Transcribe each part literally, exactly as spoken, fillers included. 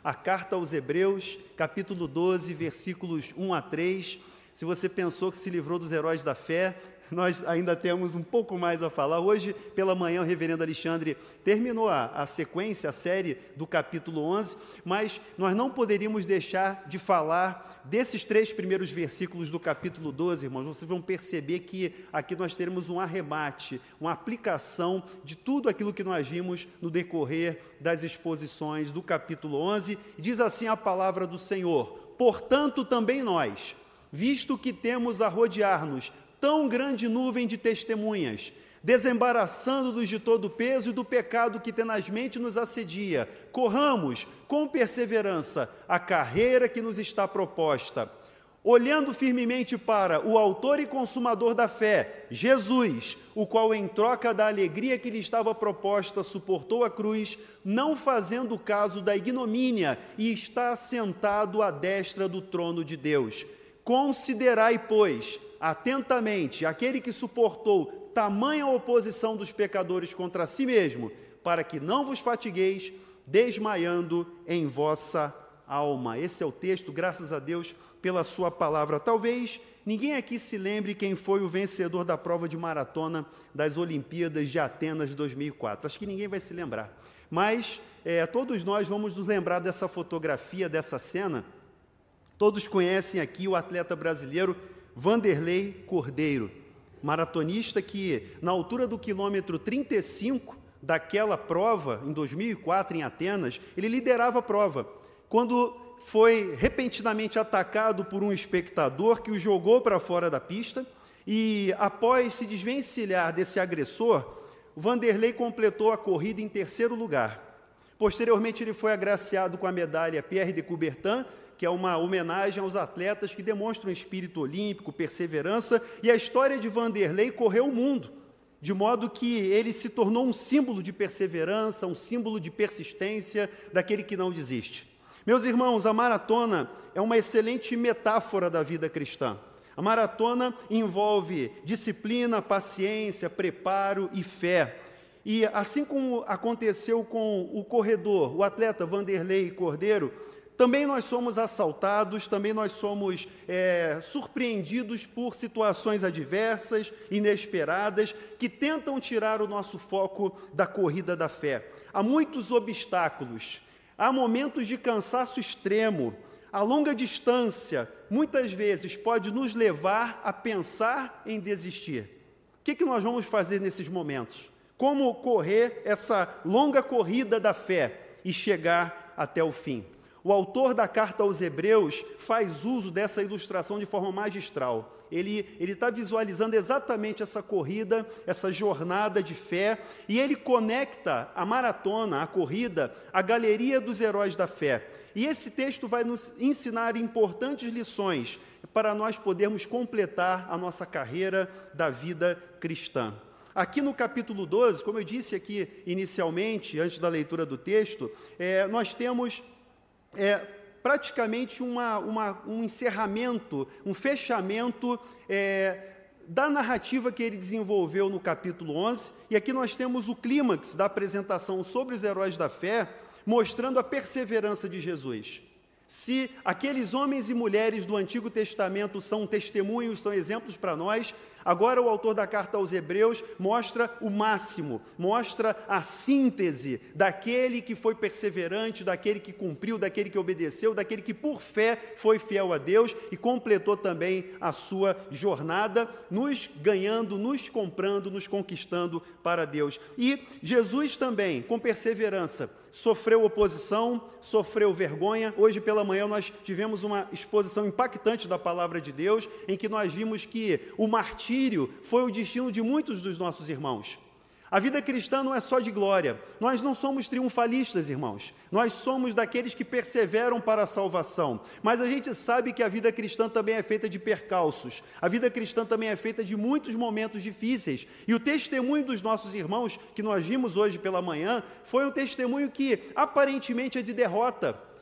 a carta aos Hebreus, capítulo doze, versículos um a três. Se você pensou que se livrou dos heróis da fé, nós ainda temos um pouco mais a falar. Hoje, pela manhã, o reverendo Alexandre terminou a, a sequência, a série do capítulo onze, mas nós não poderíamos deixar de falar desses três primeiros versículos do capítulo doze, irmãos. Vocês vão perceber que aqui nós teremos um arremate, uma aplicação de tudo aquilo que nós vimos no decorrer das exposições do capítulo onze. Diz assim a palavra do Senhor: portanto, também nós, visto que temos a rodear-nos tão grande nuvem de testemunhas, desembaraçando-nos de todo o peso e do pecado que tenazmente nos assedia, corramos com perseverança a carreira que nos está proposta, olhando firmemente para o autor e consumador da fé, Jesus, o qual, em troca da alegria que lhe estava proposta, suportou a cruz, não fazendo caso da ignomínia, e está assentado à destra do trono de Deus. Considerai, pois, atentamente aquele que suportou tamanha oposição dos pecadores contra si mesmo, para que não vos fatigueis, desmaiando em vossa alma. Esse é o texto, graças a Deus pela sua palavra. Talvez ninguém aqui se lembre quem foi o vencedor da prova de maratona das Olimpíadas de Atenas de dois mil e quatro. Acho que ninguém vai se lembrar. Mas é, todos nós vamos nos lembrar dessa fotografia, dessa cena. Todos conhecem aqui o atleta brasileiro Vanderlei Cordeiro, maratonista que, na altura do quilômetro trinta e cinco daquela prova, em dois mil e quatro, em Atenas, ele liderava a prova, quando foi repentinamente atacado por um espectador que o jogou para fora da pista, e após se desvencilhar desse agressor, o Vanderlei completou a corrida em terceiro lugar. Posteriormente, ele foi agraciado com a medalha Pierre de Coubertin, que é uma homenagem aos atletas que demonstram espírito olímpico, perseverança, e a história de Vanderlei correu o mundo, de modo que ele se tornou um símbolo de perseverança, um símbolo de persistência daquele que não desiste. Meus irmãos, a maratona é uma excelente metáfora da vida cristã. A maratona envolve disciplina, paciência, preparo e fé. E assim como aconteceu com o corredor, o atleta Vanderlei Cordeiro, também nós somos assaltados, também nós somos é, surpreendidos por situações adversas, inesperadas, que tentam tirar o nosso foco da corrida da fé. Há muitos obstáculos, há momentos de cansaço extremo, a longa distância, muitas vezes, pode nos levar a pensar em desistir. O que, que nós vamos fazer nesses momentos? Como correr essa longa corrida da fé e chegar até o fim? O autor da carta aos Hebreus faz uso dessa ilustração de forma magistral. Ele ele está visualizando exatamente essa corrida, essa jornada de fé, e ele conecta a maratona, a corrida, à galeria dos heróis da fé. E esse texto vai nos ensinar importantes lições para nós podermos completar a nossa carreira da vida cristã. Aqui no capítulo doze, como eu disse aqui inicialmente, antes da leitura do texto, é, nós temos É, praticamente uma, uma, um encerramento, um fechamento é, da narrativa que ele desenvolveu no capítulo onze, e aqui nós temos o clímax da apresentação sobre os heróis da fé, mostrando a perseverança de Jesus. Se aqueles homens e mulheres do Antigo Testamento são testemunhos, são exemplos para nós, agora o autor da carta aos Hebreus mostra o máximo, mostra a síntese daquele que foi perseverante, daquele que cumpriu, daquele que obedeceu, daquele que por fé foi fiel a Deus e completou também a sua jornada, nos ganhando, nos comprando, nos conquistando para Deus. E Jesus também, com perseverança, sofreu oposição, sofreu vergonha. Hoje pela manhã nós tivemos uma exposição impactante da palavra de Deus, em que nós vimos que o martírio foi o destino de muitos dos nossos irmãos. A vida cristã não é só de glória. Nós não somos triunfalistas, irmãos. Nós somos daqueles que perseveram para a salvação. Mas a gente sabe que a vida cristã também é feita de percalços. A vida cristã também é feita de muitos momentos difíceis. E o testemunho dos nossos irmãos, que nós vimos hoje pela manhã, foi um testemunho que aparentemente é de derrota.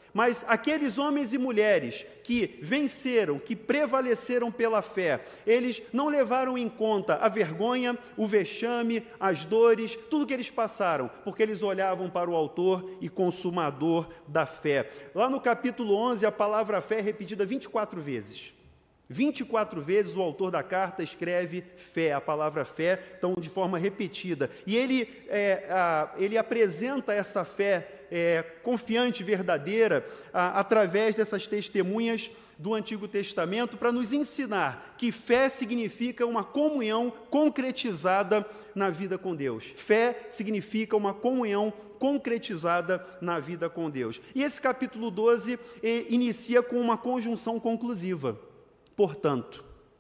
Mas aqueles homens e mulheres que venceram, que prevaleceram pela fé, eles não levaram em conta a vergonha, o vexame, as dores, tudo que eles passaram, porque eles olhavam para o autor e consumador da fé. Lá no capítulo onze, a palavra fé é repetida vinte e quatro vezes. vinte e quatro vezes o autor da carta escreve fé, a palavra fé, então de forma repetida. E ele, é, a, ele apresenta essa fé é, confiante, verdadeira, a, através dessas testemunhas do Antigo Testamento, para nos ensinar que fé significa uma comunhão concretizada na vida com Deus. Fé significa uma comunhão concretizada na vida com Deus. E esse capítulo doze eh, inicia com uma conjunção conclusiva. Portanto,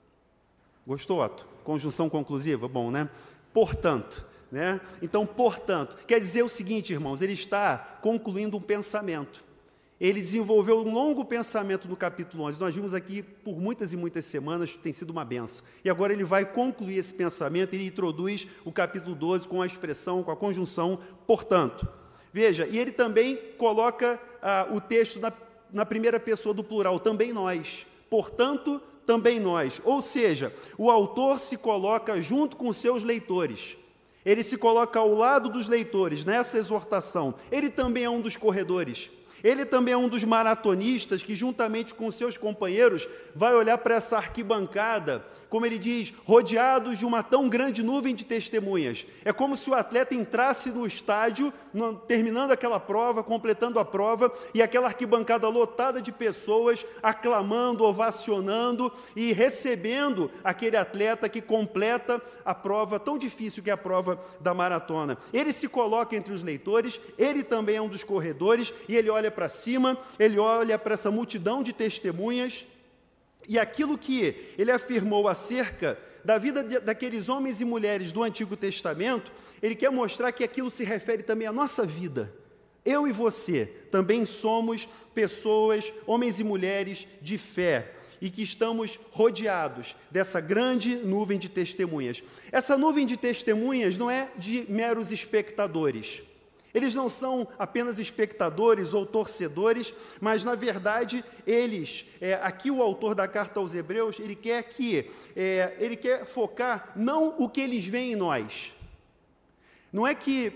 gostou, Otto? Conjunção conclusiva? Bom, né? Portanto, né? Então, portanto, quer dizer o seguinte, irmãos, ele está concluindo um pensamento. Ele desenvolveu um longo pensamento no capítulo onze. Nós vimos aqui por muitas e muitas semanas, tem sido uma benção. E agora ele vai concluir esse pensamento, ele introduz o capítulo doze com a expressão, com a conjunção, portanto. Veja, e ele também coloca ah, o texto na, na primeira pessoa do plural, também nós. Portanto, também nós. Ou seja, o autor se coloca junto com seus leitores. Ele se coloca ao lado dos leitores nessa exortação. Ele também é um dos corredores. Ele também é um dos maratonistas que, juntamente com seus companheiros, vai olhar para essa arquibancada, como ele diz, rodeados de uma tão grande nuvem de testemunhas. É como se o atleta entrasse no estádio, no, terminando aquela prova, completando a prova, e aquela arquibancada lotada de pessoas, aclamando, ovacionando e recebendo aquele atleta que completa a prova tão difícil que é a prova da maratona. Ele se coloca entre os leitores, ele também é um dos corredores, e ele olha para cima, ele olha para essa multidão de testemunhas, e aquilo que ele afirmou acerca da vida de, daqueles homens e mulheres do Antigo Testamento, ele quer mostrar que aquilo se refere também à nossa vida. Eu e você também somos pessoas, homens e mulheres de fé, e que estamos rodeados dessa grande nuvem de testemunhas. Essa nuvem de testemunhas não é de meros espectadores. Eles não são apenas espectadores ou torcedores, mas, na verdade, eles, é, aqui o autor da carta aos Hebreus, ele quer que, é, ele quer focar não o que eles veem em nós. Não é que,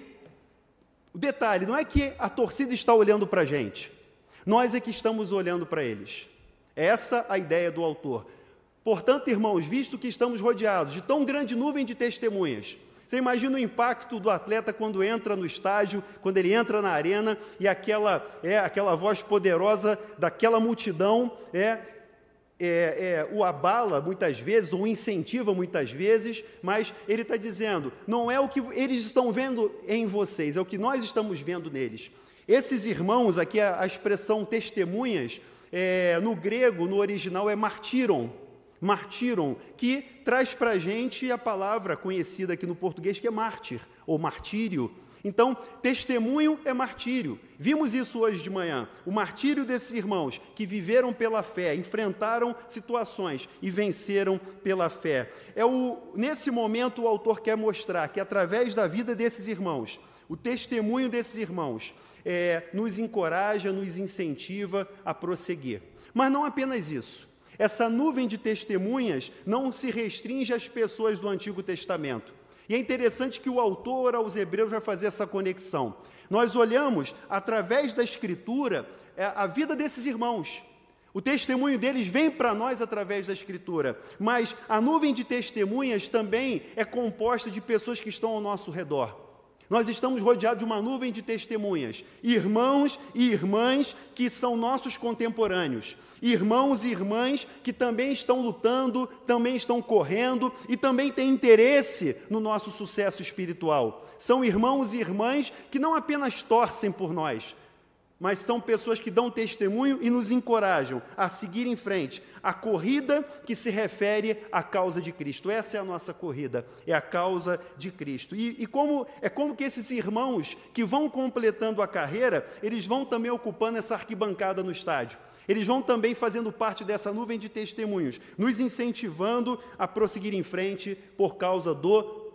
o detalhe, não é que a torcida está olhando para a gente, nós é que estamos olhando para eles. Essa é a ideia do autor. Portanto, irmãos, visto que estamos rodeados de tão grande nuvem de testemunhas, você imagina o impacto do atleta quando entra no estádio, quando ele entra na arena e aquela, é, aquela voz poderosa daquela multidão é, é, é, o abala muitas vezes, ou incentiva muitas vezes, mas ele está dizendo, não é o que eles estão vendo em vocês, é o que nós estamos vendo neles. Esses irmãos, aqui a, a expressão testemunhas, é, no grego, no original, é martíron. Martíron, que traz para a gente a palavra conhecida aqui no português, que é mártir, ou martírio. Então, testemunho é martírio. Vimos isso hoje de manhã. O martírio desses irmãos que viveram pela fé, enfrentaram situações e venceram pela fé. É o, nesse momento, o autor quer mostrar que, através da vida desses irmãos, o testemunho desses irmãos é, nos encoraja, nos incentiva a prosseguir. Mas não apenas isso. Essa nuvem de testemunhas não se restringe às pessoas do Antigo Testamento. E é interessante que o autor aos Hebreus vai fazer essa conexão. Nós olhamos, através da Escritura, a vida desses irmãos. O testemunho deles vem para nós através da Escritura. Mas a nuvem de testemunhas também é composta de pessoas que estão ao nosso redor. Nós estamos rodeados de uma nuvem de testemunhas, irmãos e irmãs que são nossos contemporâneos, irmãos e irmãs que também estão lutando, também estão correndo e também têm interesse no nosso sucesso espiritual. São irmãos e irmãs que não apenas torcem por nós, mas são pessoas que dão testemunho e nos encorajam a seguir em frente. A corrida que se refere à causa de Cristo. Essa é a nossa corrida, é a causa de Cristo. E, e como, é como que esses irmãos que vão completando a carreira, eles vão também ocupando essa arquibancada no estádio. Eles vão também fazendo parte dessa nuvem de testemunhos, nos incentivando a prosseguir em frente por causa do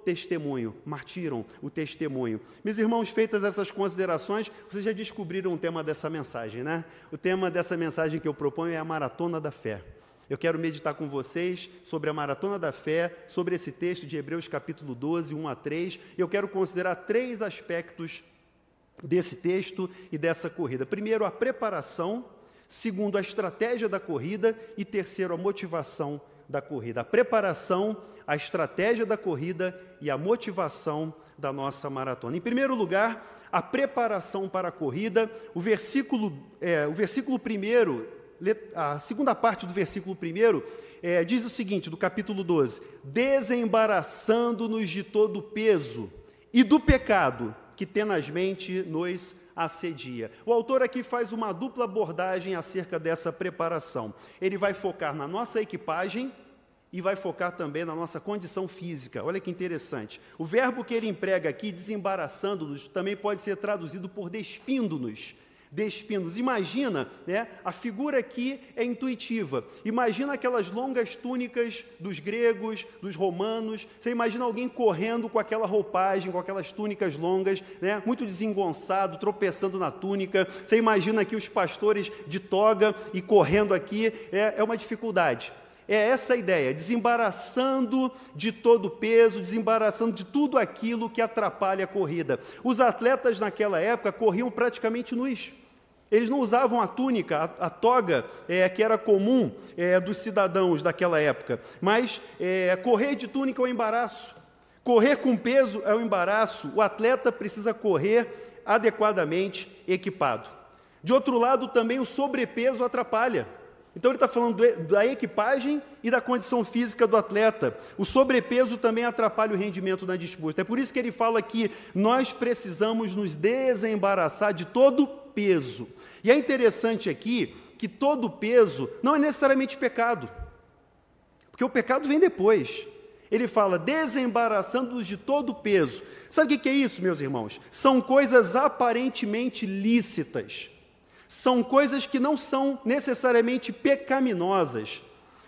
testemunho, martiram o testemunho. Meus irmãos, feitas essas considerações, vocês já descobriram o tema dessa mensagem, né? O tema dessa mensagem que eu proponho é a maratona da fé. Eu quero meditar com vocês sobre a maratona da fé, sobre esse texto de Hebreus capítulo doze, um a três, e eu quero considerar três aspectos desse texto e dessa corrida. Primeiro, a preparação. Segundo, a estratégia da corrida. E terceiro, a motivação da corrida. A preparação, a estratégia da corrida e a motivação da nossa maratona. Em primeiro lugar, a preparação para a corrida. O versículo, é, o versículo primeiro, a segunda parte do versículo primeiro, é, diz o seguinte, do capítulo doze: desembaraçando-nos de todo o peso e do pecado que tenazmente nos assedia. O autor aqui faz uma dupla abordagem acerca dessa preparação. Ele vai focar na nossa equipagem e vai focar também na nossa condição física. Olha que interessante. O verbo que ele emprega aqui, desembaraçando-nos, também pode ser traduzido por despindo-nos. Despindo-nos. Imagina, né, a figura aqui é intuitiva. Imagina aquelas longas túnicas dos gregos, dos romanos. Você imagina alguém correndo com aquela roupagem, com aquelas túnicas longas, né, muito desengonçado, tropeçando na túnica. Você imagina aqui os pastores de toga e correndo aqui. É, é uma dificuldade. É essa a ideia, desembaraçando de todo o peso, desembaraçando de tudo aquilo que atrapalha a corrida. Os atletas naquela época corriam praticamente nus. Eles não usavam a túnica, a, a toga, é, que era comum é, dos cidadãos daquela época. Mas é, correr de túnica é um embaraço. Correr com peso é um embaraço. O atleta precisa correr adequadamente equipado. De outro lado, também o sobrepeso atrapalha. Então ele está falando da equipagem e da condição física do atleta. O sobrepeso também atrapalha o rendimento na disputa. É por isso que ele fala que nós precisamos nos desembaraçar de todo peso. E é interessante aqui que todo peso não é necessariamente pecado, porque o pecado vem depois. Ele fala desembaraçando-nos de todo peso. Sabe o que é isso, meus irmãos? São coisas aparentemente lícitas. São coisas que não são necessariamente pecaminosas,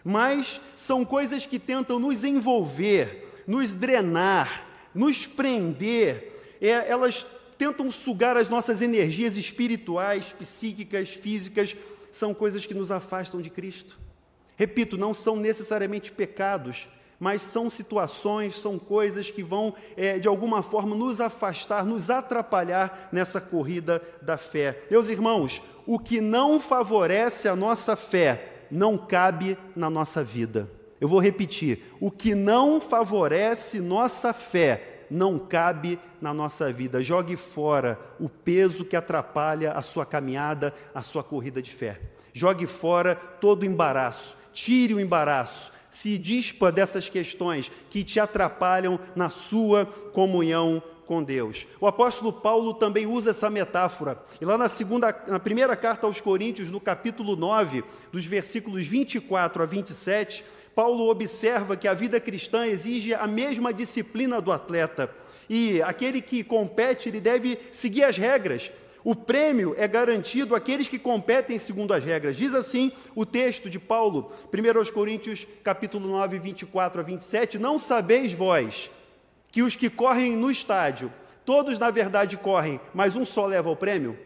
mas são coisas que tentam nos envolver, nos drenar, nos prender. É, elas tentam sugar as nossas energias espirituais, psíquicas, físicas. São coisas que nos afastam de Cristo. Repito, não são necessariamente pecados, mas são situações, são coisas que vão, é, de alguma forma, nos afastar, nos atrapalhar nessa corrida da fé. Meus irmãos, o que não favorece a nossa fé não cabe na nossa vida. Eu vou repetir, o que não favorece nossa fé não cabe na nossa vida. Jogue fora o peso que atrapalha a sua caminhada, a sua corrida de fé. Jogue fora todo o embaraço, tire o embaraço. Se dispa dessas questões que te atrapalham na sua comunhão com Deus. O apóstolo Paulo também usa essa metáfora. E lá na, segunda, na primeira carta aos Coríntios, no capítulo nove, dos versículos vinte e quatro a vinte e sete, Paulo observa que a vida cristã exige a mesma disciplina do atleta. E aquele que compete, ele deve seguir as regras. O prêmio é garantido àqueles que competem segundo as regras. Diz assim o texto de Paulo, primeiro aos Coríntios, capítulo nove, vinte e quatro a vinte e sete, não sabeis vós que os que correm no estádio, todos na verdade correm, mas um só leva o prêmio?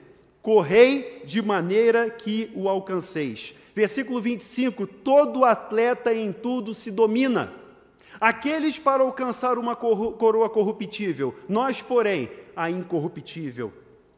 Correi de maneira que o alcanceis. Versículo vinte e cinco, todo atleta em tudo se domina. Aqueles para alcançar uma coroa corruptível, nós, porém, a incorruptível.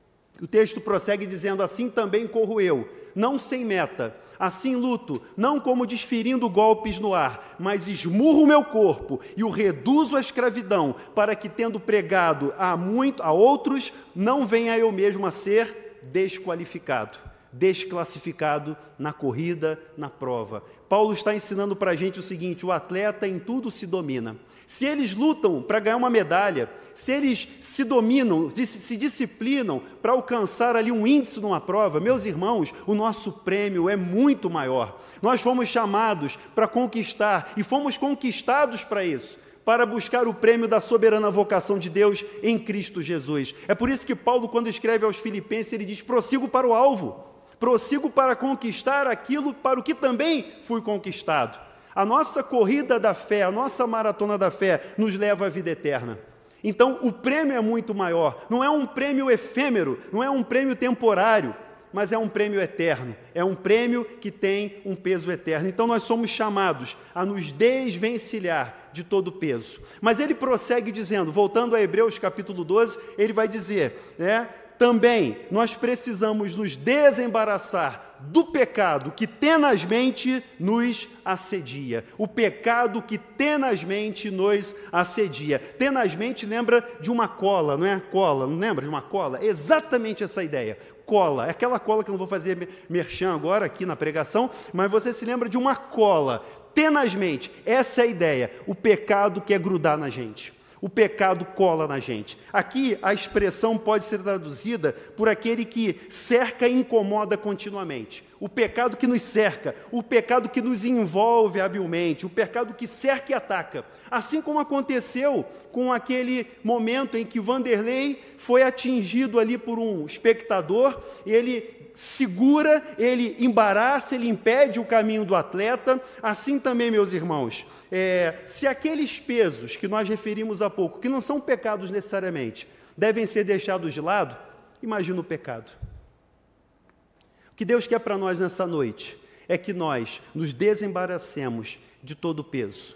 O texto prossegue dizendo, assim também corro eu, não sem meta, assim luto, não como desferindo golpes no ar, mas esmurro o meu corpo e o reduzo à escravidão, para que, tendo pregado a, muito, a outros, não venha eu mesmo a ser desqualificado, desclassificado na corrida, na prova. Paulo está ensinando para a gente o seguinte, o atleta em tudo se domina. Se eles lutam para ganhar uma medalha, se eles se dominam, se disciplinam para alcançar ali um índice numa prova, meus irmãos, o nosso prêmio é muito maior. Nós fomos chamados para conquistar e fomos conquistados para isso, para buscar o prêmio da soberana vocação de Deus em Cristo Jesus. É por isso que Paulo, quando escreve aos Filipenses, ele diz, prossigo para o alvo, prossigo para conquistar aquilo para o que também fui conquistado. A nossa corrida da fé, a nossa maratona da fé nos leva à vida eterna. Então, o prêmio é muito maior. Não é um prêmio efêmero, não é um prêmio temporário, mas é um prêmio eterno. É um prêmio que tem um peso eterno. Então, nós somos chamados a nos desvencilhar de todo o peso. Mas ele prossegue dizendo, voltando a Hebreus capítulo doze, ele vai dizer, né, também nós precisamos nos desembaraçar do pecado que tenazmente nos assedia. O pecado que tenazmente nos assedia. Tenazmente lembra de uma cola, não é? Cola, não lembra de uma cola? Exatamente essa ideia. Cola, é aquela cola que eu não vou fazer merchan agora aqui na pregação, mas você se lembra de uma cola. Tenazmente, essa é a ideia. O pecado quer grudar na gente. O pecado cola na gente. Aqui a expressão pode ser traduzida por aquele que cerca e incomoda continuamente. O pecado que nos cerca, o pecado que nos envolve habilmente, o pecado que cerca e ataca. Assim como aconteceu com aquele momento em que Vanderlei foi atingido ali por um espectador, ele segura, ele embaraça, ele impede o caminho do atleta. Assim também, meus irmãos, é, se aqueles pesos que nós referimos há pouco, que não são pecados necessariamente, devem ser deixados de lado, imagina o pecado. O que Deus quer para nós nessa noite é que nós nos desembaracemos de todo o peso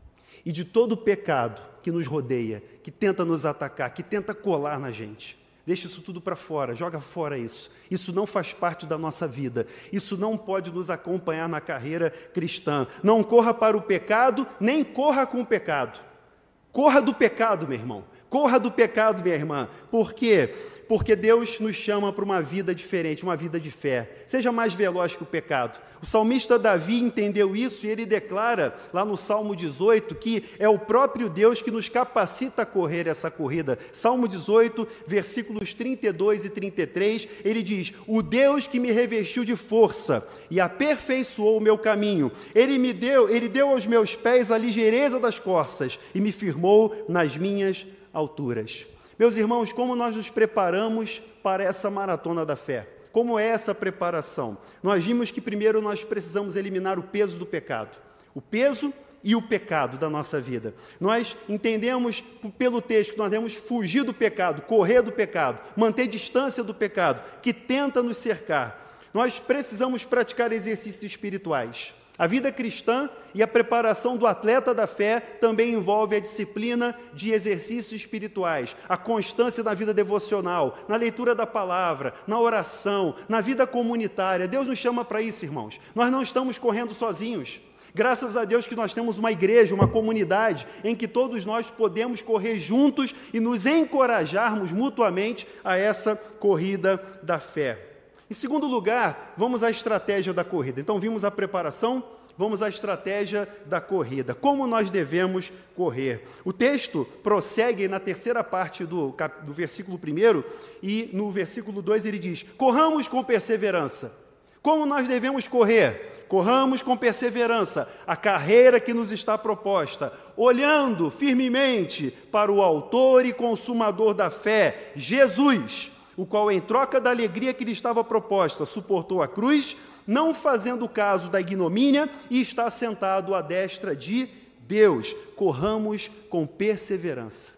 e de todo o pecado que nos rodeia, que tenta nos atacar, que tenta colar na gente. Deixa isso tudo para fora, joga fora isso. Isso não faz parte da nossa vida. Isso não pode nos acompanhar na carreira cristã. Não corra para o pecado, nem corra com o pecado. Corra do pecado, meu irmão. Corra do pecado, minha irmã. Por quê? Porque Deus nos chama para uma vida diferente, uma vida de fé. Seja mais veloz que o pecado. O salmista Davi entendeu isso e ele declara lá no Salmo dezoito que é o próprio Deus que nos capacita a correr essa corrida. Salmo dezoito, versículos trinta e dois e trinta e três, ele diz: o Deus que me revestiu de força e aperfeiçoou o meu caminho. Ele me deu, ele deu aos meus pés a ligeireza das corças e me firmou nas minhas alturas. Meus irmãos, como nós nos preparamos para essa maratona da fé? Como é essa preparação? Nós vimos que primeiro nós precisamos eliminar o peso do pecado. O peso e o pecado da nossa vida. Nós entendemos pelo texto que nós devemos fugir do pecado, correr do pecado, manter distância do pecado, que tenta nos cercar. Nós precisamos praticar exercícios espirituais. A vida cristã e a preparação do atleta da fé também envolve a disciplina de exercícios espirituais, a constância na vida devocional, na leitura da palavra, na oração, na vida comunitária. Deus nos chama para isso, irmãos. Nós não estamos correndo sozinhos. Graças a Deus que nós temos uma igreja, uma comunidade, em que todos nós podemos correr juntos e nos encorajarmos mutuamente a essa corrida da fé. Em segundo lugar, vamos à estratégia da corrida. Então, vimos a preparação, vamos à estratégia da corrida. Como nós devemos correr? O texto prossegue na terceira parte do, do versículo primeiro e no versículo dois ele diz: corramos com perseverança. Como nós devemos correr? Corramos com perseverança a carreira que nos está proposta, olhando firmemente para o autor e consumador da fé, Jesus, o qual, em troca da alegria que lhe estava proposta, suportou a cruz, não fazendo caso da ignomínia, e está sentado à destra de Deus. Corramos com perseverança.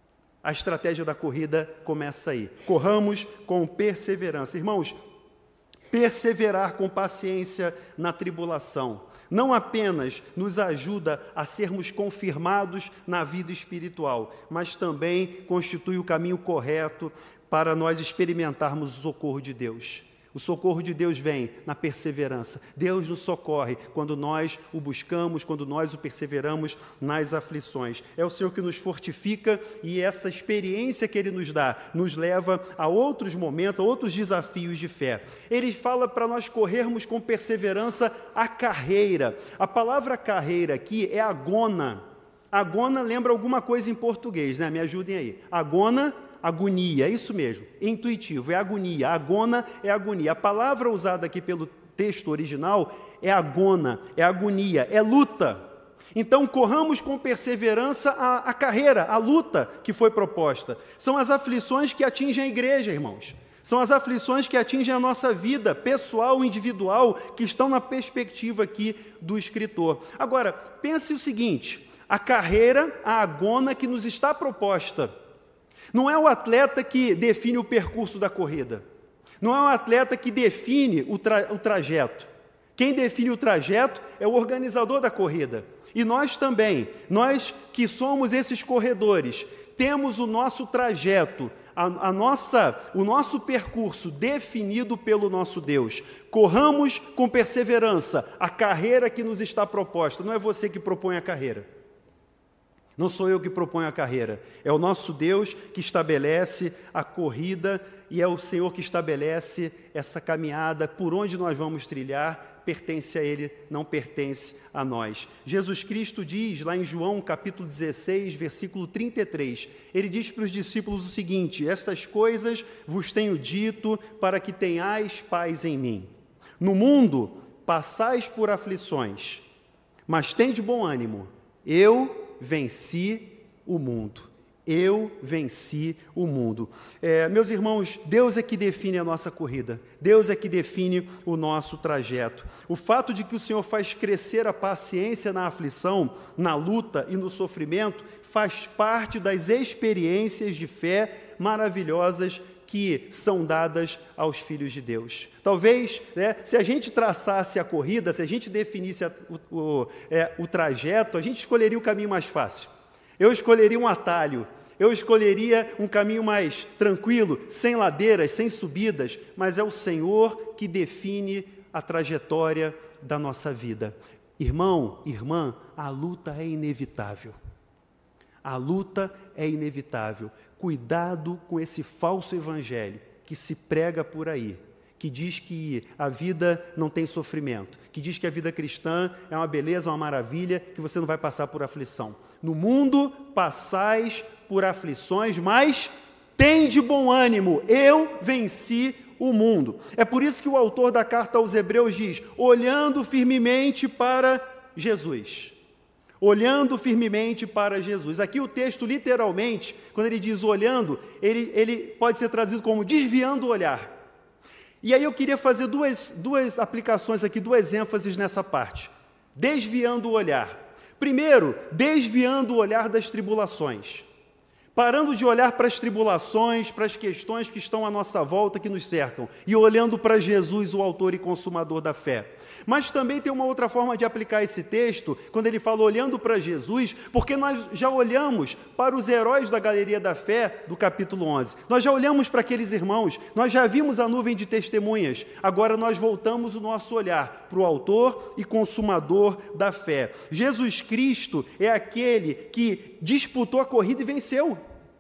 A estratégia da corrida começa aí. Corramos com perseverança. Irmãos, perseverar com paciência na tribulação não apenas nos ajuda a sermos confirmados na vida espiritual, mas também constitui o caminho correto para nós experimentarmos o socorro de Deus. O socorro de Deus vem na perseverança. Deus nos socorre quando nós o buscamos, quando nós o perseveramos nas aflições. É o Senhor que nos fortifica e essa experiência que Ele nos dá nos leva a outros momentos, a outros desafios de fé. Ele fala para nós corrermos com perseverança a carreira. A palavra carreira aqui é agona. Agona lembra alguma coisa em português, né? Me ajudem aí. Agona, agonia, é isso mesmo, intuitivo, é agonia, agona é agonia. A palavra usada aqui pelo texto original é agona, é agonia, é luta. Então, corramos com perseverança a, a carreira, a luta que foi proposta. São as aflições que atingem a igreja, irmãos. São as aflições que atingem a nossa vida pessoal, individual, que estão na perspectiva aqui do escritor. Agora, pense o seguinte, a carreira, a agona que nos está proposta, não é o atleta que define o percurso da corrida, não é o atleta que define o, tra- o trajeto. Quem define o trajeto é o organizador da corrida. E nós também, nós que somos esses corredores, temos o nosso trajeto, A, a nossa, o nosso percurso definido pelo nosso Deus. Corramos com perseverança a carreira que nos está proposta. Não é você que propõe a carreira. Não sou eu que proponho a carreira. É o nosso Deus que estabelece a corrida e é o Senhor que estabelece essa caminhada por onde nós vamos trilhar. Pertence a Ele, não pertence a nós. Jesus Cristo diz, lá em João, capítulo dezesseis, versículo trinta e três, Ele diz para os discípulos o seguinte: estas coisas vos tenho dito para que tenhais paz em mim. No mundo passais por aflições, mas tende bom ânimo. Eu venci o mundo. Eu venci o mundo. É, meus irmãos, Deus é que define a nossa corrida. Deus é que define o nosso trajeto. O fato de que o Senhor faz crescer a paciência na aflição, na luta e no sofrimento, faz parte das experiências de fé maravilhosas que são dadas aos filhos de Deus. Talvez, né, se a gente traçasse a corrida, se a gente definisse a, o, o, é, o trajeto, a gente escolheria o caminho mais fácil. Eu escolheria um atalho, eu escolheria um caminho mais tranquilo, sem ladeiras, sem subidas, mas é o Senhor que define a trajetória da nossa vida. Irmão, irmã, a luta é inevitável. A luta é inevitável. Cuidado com esse falso evangelho que se prega por aí, que diz que a vida não tem sofrimento, que diz que a vida cristã é uma beleza, uma maravilha, que você não vai passar por aflição. No mundo passais por aflições, mas tende bom ânimo, eu venci o mundo. É por isso que o autor da carta aos Hebreus diz, olhando firmemente para Jesus. Olhando firmemente para Jesus. Aqui o texto, literalmente, quando ele diz olhando, ele, ele pode ser traduzido como desviando o olhar. E aí eu queria fazer duas, duas aplicações aqui, duas ênfases nessa parte. Desviando o olhar. Primeiro, desviando o olhar das tribulações. Parando de olhar para as tribulações, para as questões que estão à nossa volta, que nos cercam, e olhando para Jesus, o autor e consumador da fé. Mas também tem uma outra forma de aplicar esse texto, quando ele fala olhando para Jesus, porque nós já olhamos para os heróis da galeria da fé, do capítulo onze. Nós já olhamos para aqueles irmãos, nós já vimos a nuvem de testemunhas, agora nós voltamos o nosso olhar para o autor e consumador da fé. Jesus Cristo é aquele que disputou a corrida e venceu.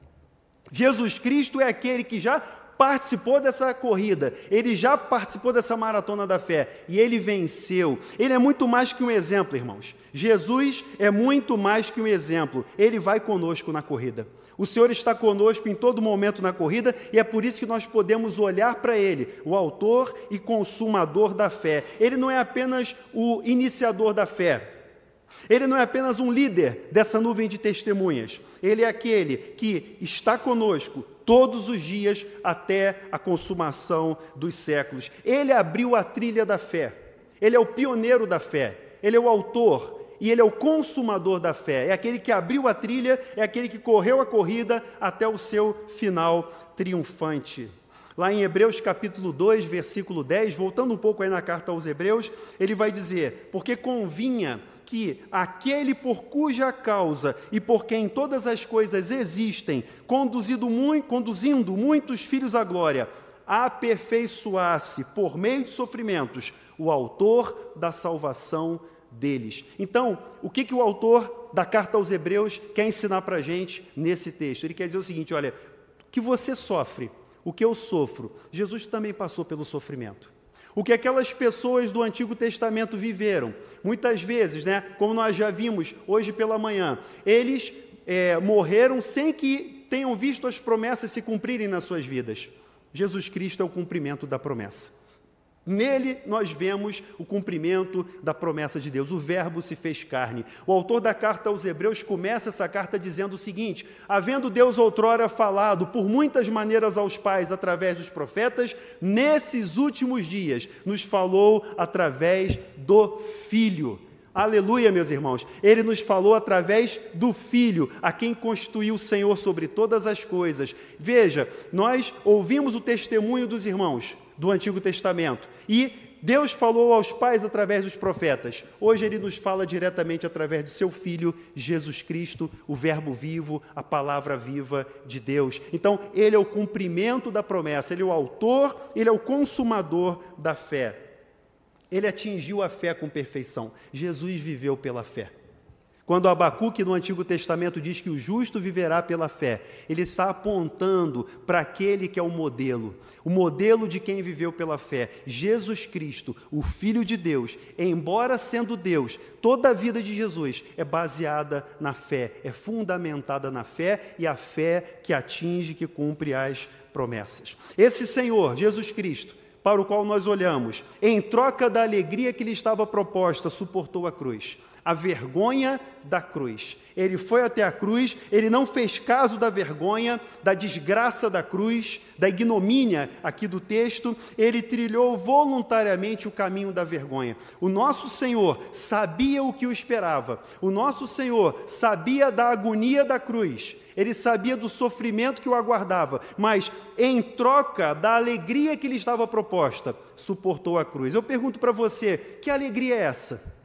Jesus Cristo é aquele que já participou dessa corrida, ele já participou dessa maratona da fé e ele venceu. Ele é muito mais que um exemplo, irmãos. Jesus é muito mais que um exemplo. Ele vai conosco na corrida. O Senhor está conosco em todo momento na corrida e é por isso que nós podemos olhar para Ele, o autor e consumador da fé. Ele não é apenas o iniciador da fé. Ele não é apenas um líder dessa nuvem de testemunhas. Ele é aquele que está conosco todos os dias até a consumação dos séculos. Ele abriu a trilha da fé. Ele é o pioneiro da fé. Ele é o autor e ele é o consumador da fé. É aquele que abriu a trilha, é aquele que correu a corrida até o seu final triunfante. Lá em Hebreus capítulo dois, versículo dez, voltando um pouco aí na carta aos Hebreus, ele vai dizer, porque convinha que aquele por cuja causa e por quem todas as coisas existem, conduzindo, muito, conduzindo muitos filhos à glória, aperfeiçoasse por meio de sofrimentos o autor da salvação deles. Então, o que, que o autor da carta aos Hebreus quer ensinar para a gente nesse texto? Ele quer dizer o seguinte, olha, que você sofre, o que eu sofro, Jesus também passou pelo sofrimento. O que aquelas pessoas do Antigo Testamento viveram, muitas vezes, né, como nós já vimos hoje pela manhã, eles é, morreram sem que tenham visto as promessas se cumprirem nas suas vidas. Jesus Cristo é o cumprimento da promessa. Nele nós vemos o cumprimento da promessa de Deus. O Verbo se fez carne. O autor da carta aos Hebreus começa essa carta dizendo o seguinte: havendo Deus outrora falado por muitas maneiras aos pais através dos profetas, nesses últimos dias nos falou através do Filho. Aleluia, meus irmãos. Ele nos falou através do Filho, a quem constituiu o Senhor sobre todas as coisas. Veja, nós ouvimos o testemunho dos irmãos do Antigo Testamento e Deus falou aos pais através dos profetas. Hoje Ele nos fala diretamente através de seu Filho, Jesus Cristo, o Verbo vivo, a palavra viva de Deus. Então, Ele é o cumprimento da promessa, Ele é o autor, Ele é o consumador da fé. Ele atingiu a fé com perfeição. Jesus viveu pela fé. Quando Abacuque, no Antigo Testamento, diz que o justo viverá pela fé, ele está apontando para aquele que é o modelo, o modelo de quem viveu pela fé. Jesus Cristo, o Filho de Deus, embora sendo Deus, toda a vida de Jesus é baseada na fé, é fundamentada na fé e a fé que atinge, que cumpre as promessas. Esse Senhor, Jesus Cristo, para o qual nós olhamos, em troca da alegria que lhe estava proposta, suportou a cruz, a vergonha da cruz. Ele foi até a cruz, ele não fez caso da vergonha, da desgraça da cruz, da ignomínia aqui do texto, ele trilhou voluntariamente o caminho da vergonha. O nosso Senhor sabia o que o esperava, o nosso Senhor sabia da agonia da cruz, ele sabia do sofrimento que o aguardava, mas em troca da alegria que lhe estava proposta, suportou a cruz. Eu pergunto para você, que alegria é essa?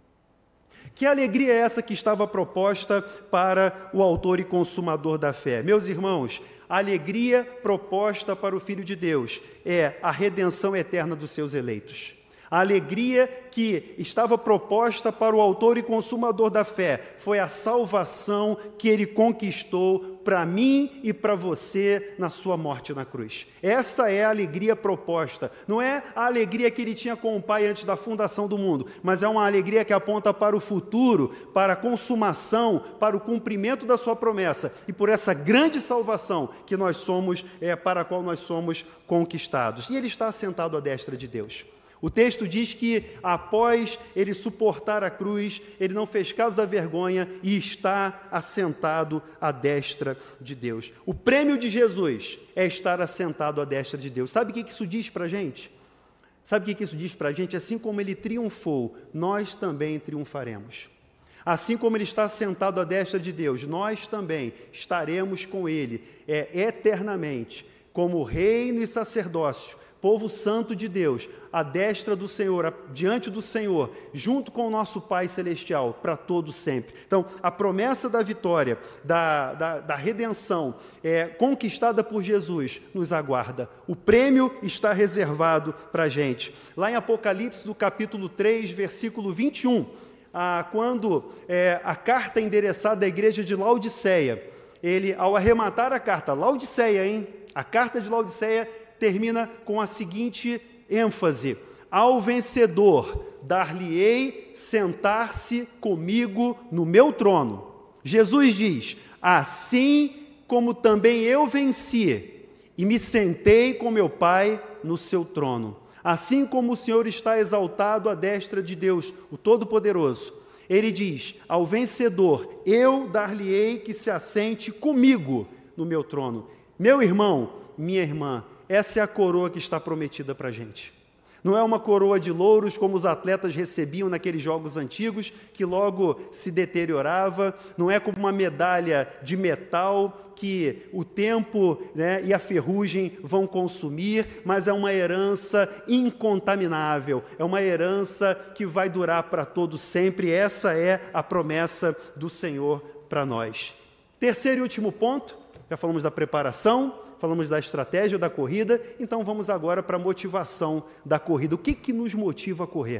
Que alegria é essa que estava proposta para o autor e consumador da fé? Meus irmãos, a alegria proposta para o Filho de Deus é a redenção eterna dos seus eleitos. A alegria que estava proposta para o autor e consumador da fé foi a salvação que ele conquistou para mim e para você na sua morte na cruz. Essa é a alegria proposta. Não é a alegria que ele tinha com o Pai antes da fundação do mundo, mas é uma alegria que aponta para o futuro, para a consumação, para o cumprimento da sua promessa e por essa grande salvação que nós somos, é, para a qual nós somos conquistados. E ele está assentado à destra de Deus. O texto diz que, após ele suportar a cruz, ele não fez caso da vergonha e está assentado à destra de Deus. O prêmio de Jesus é estar assentado à destra de Deus. Sabe o que isso diz para a gente? Sabe o que isso diz para a gente? Assim como ele triunfou, nós também triunfaremos. Assim como ele está sentado à destra de Deus, nós também estaremos com ele é, eternamente, como reino e sacerdócio, povo santo de Deus, à destra do Senhor, diante do Senhor, junto com o nosso Pai Celestial, para todo sempre. Então, a promessa da vitória, da, da, da redenção, é, conquistada por Jesus, nos aguarda. O prêmio está reservado para a gente. Lá em Apocalipse, no capítulo três, versículo vinte e um, ah, quando é, a carta endereçada à igreja de Laodiceia, ele, ao arrematar a carta, Laodiceia, hein? A carta de Laodiceia termina com a seguinte ênfase: ao vencedor dar-lhe-ei sentar-se comigo no meu trono. Jesus diz: assim como também eu venci e me sentei com meu Pai no seu trono. Assim como o Senhor está exaltado à destra de Deus, o Todo-Poderoso, ele diz: ao vencedor eu dar-lhe-ei que se assente comigo no meu trono. Meu irmão, minha irmã, essa é a coroa que está prometida para a gente. Não é uma coroa de louros como os atletas recebiam naqueles jogos antigos, que logo se deteriorava. Não é como uma medalha de metal que o tempo, né, e a ferrugem vão consumir, mas é uma herança incontaminável, é uma herança que vai durar para todo sempre. Essa é a promessa do Senhor para nós. Terceiro e último ponto, já falamos da preparação, falamos da estratégia da corrida, então vamos agora para a motivação da corrida. O que que nos motiva a correr?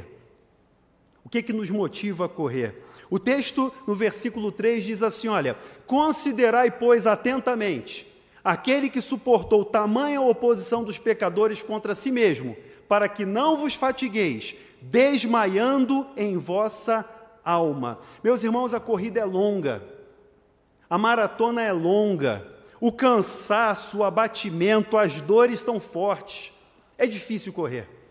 O que que nos motiva a correr? O texto, no versículo três, diz assim, olha: considerai, pois, atentamente aquele que suportou tamanha oposição dos pecadores contra si mesmo, para que não vos fatigueis, desmaiando em vossa alma. Meus irmãos, a corrida é longa, a maratona é longa, o cansaço, o abatimento, as dores são fortes. É difícil correr.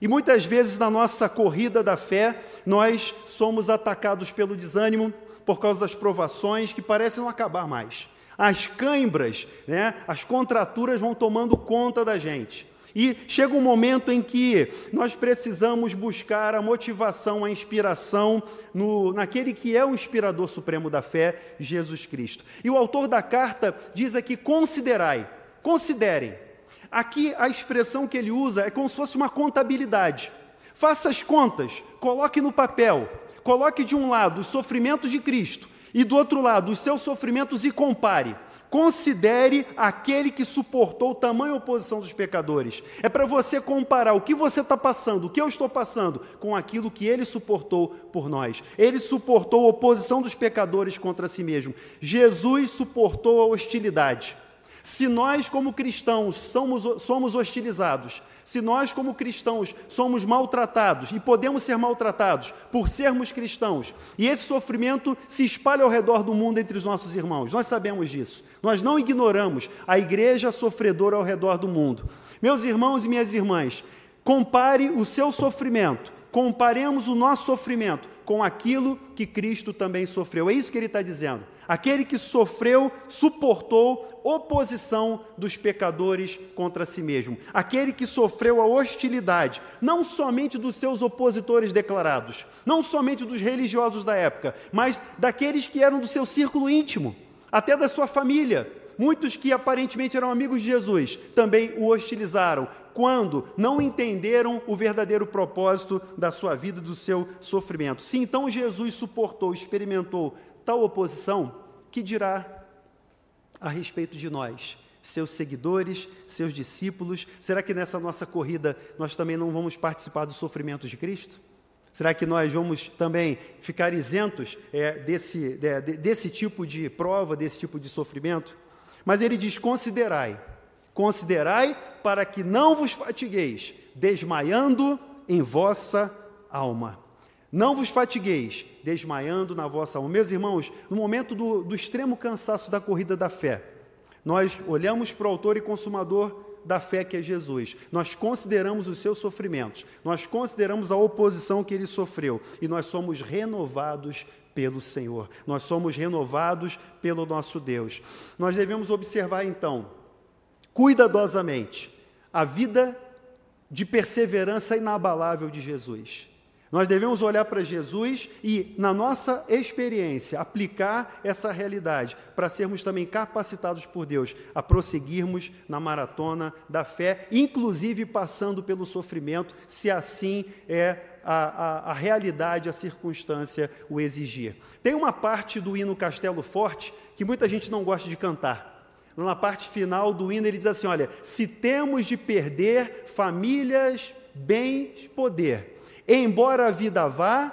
E muitas vezes na nossa corrida da fé, nós somos atacados pelo desânimo, por causa das provações que parecem não acabar mais. As cãibras, né, as contraturas vão tomando conta da gente. E chega um momento em que nós precisamos buscar a motivação, a inspiração no, naquele que é o inspirador supremo da fé, Jesus Cristo. E o autor da carta diz aqui, considerai, considerem. Aqui a expressão que ele usa é como se fosse uma contabilidade. Faça as contas, coloque no papel, coloque de um lado os sofrimentos de Cristo e do outro lado os seus sofrimentos e compare. Considere aquele que suportou tamanha oposição dos pecadores. É para você comparar o que você está passando, o que eu estou passando, com aquilo que ele suportou por nós. Ele suportou a oposição dos pecadores contra si mesmo. Jesus suportou a hostilidade. Se nós, como cristãos, somos, somos hostilizados, se nós, como cristãos, somos maltratados e podemos ser maltratados por sermos cristãos, e esse sofrimento se espalha ao redor do mundo entre os nossos irmãos, nós sabemos disso, nós não ignoramos a igreja sofredora ao redor do mundo. Meus irmãos e minhas irmãs, compare o seu sofrimento, comparemos o nosso sofrimento com aquilo que Cristo também sofreu. É isso que ele está dizendo. Aquele que sofreu, suportou oposição dos pecadores contra si mesmo. Aquele que sofreu a hostilidade, não somente dos seus opositores declarados, não somente dos religiosos da época, mas daqueles que eram do seu círculo íntimo, até da sua família. Muitos que aparentemente eram amigos de Jesus também o hostilizaram, quando não entenderam o verdadeiro propósito da sua vida e do seu sofrimento. Se então Jesus suportou, experimentou tal oposição, que dirá a respeito de nós, seus seguidores, seus discípulos? Será que nessa nossa corrida nós também não vamos participar dos sofrimentos de Cristo? Será que nós vamos também ficar isentos é, desse, de, desse tipo de prova, desse tipo de sofrimento? Mas ele diz, considerai, considerai para que não vos fatigueis, desmaiando em vossa alma. Não vos fatigueis, desmaiando na vossa alma. Meus irmãos, no momento do, do extremo cansaço da corrida da fé, nós olhamos para o autor e consumador da fé que é Jesus. Nós consideramos os seus sofrimentos, nós consideramos a oposição que ele sofreu e nós somos renovados pelo Senhor. Nós somos renovados pelo nosso Deus. Nós devemos observar, então, cuidadosamente, a vida de perseverança inabalável de Jesus. Nós devemos olhar para Jesus e, na nossa experiência, aplicar essa realidade para sermos também capacitados por Deus a prosseguirmos na maratona da fé, inclusive passando pelo sofrimento, se assim é a, a, a realidade, a circunstância o exigir. Tem uma parte do hino Castelo Forte que muita gente não gosta de cantar. Na parte final do hino ele diz assim, olha, se temos de perder famílias, bens, poder, embora a vida vá,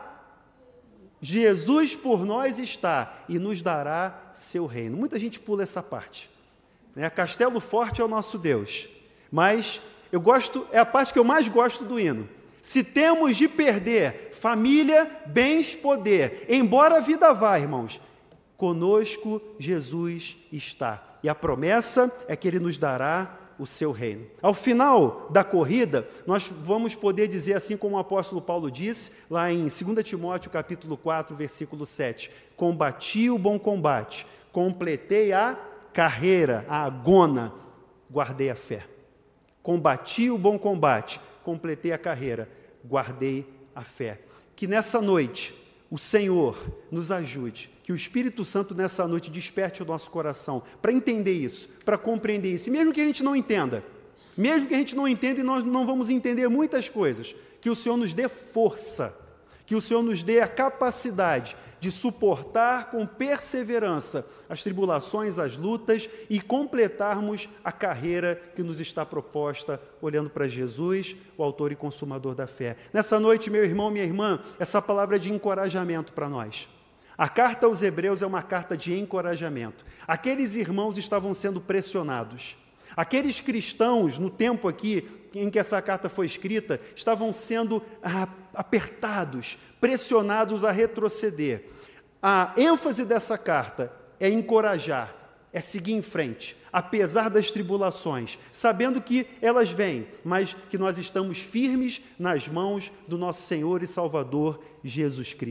Jesus por nós está e nos dará seu reino. Muita gente pula essa parte. Né? Castelo Forte é o nosso Deus. Mas eu gosto, é a parte que eu mais gosto do hino. Se temos de perder família, bens, poder, embora a vida vá, irmãos, conosco Jesus está. E a promessa é que Ele nos dará o seu reino. Ao final da corrida, nós vamos poder dizer assim como o apóstolo Paulo disse, lá em dois Timóteo capítulo quatro, versículo sete, combati o bom combate, completei a carreira, a agona, guardei a fé. Combati o bom combate, completei a carreira, guardei a fé. Que nessa noite o Senhor nos ajude, que o Espírito Santo nessa noite desperte o nosso coração para entender isso, para compreender isso. E mesmo que a gente não entenda, mesmo que a gente não entenda e nós não vamos entender muitas coisas, que o Senhor nos dê força, que o Senhor nos dê a capacidade de suportar com perseverança as tribulações, as lutas e completarmos a carreira que nos está proposta, olhando para Jesus, o autor e consumador da fé. Nessa noite, meu irmão, minha irmã, essa palavra é de encorajamento para nós. A carta aos Hebreus é uma carta de encorajamento. Aqueles irmãos estavam sendo pressionados. Aqueles cristãos, no tempo aqui em que essa carta foi escrita, estavam sendo ah, apertados, pressionados a retroceder. A ênfase dessa carta é encorajar, é seguir em frente, apesar das tribulações, sabendo que elas vêm, mas que nós estamos firmes nas mãos do nosso Senhor e Salvador Jesus Cristo.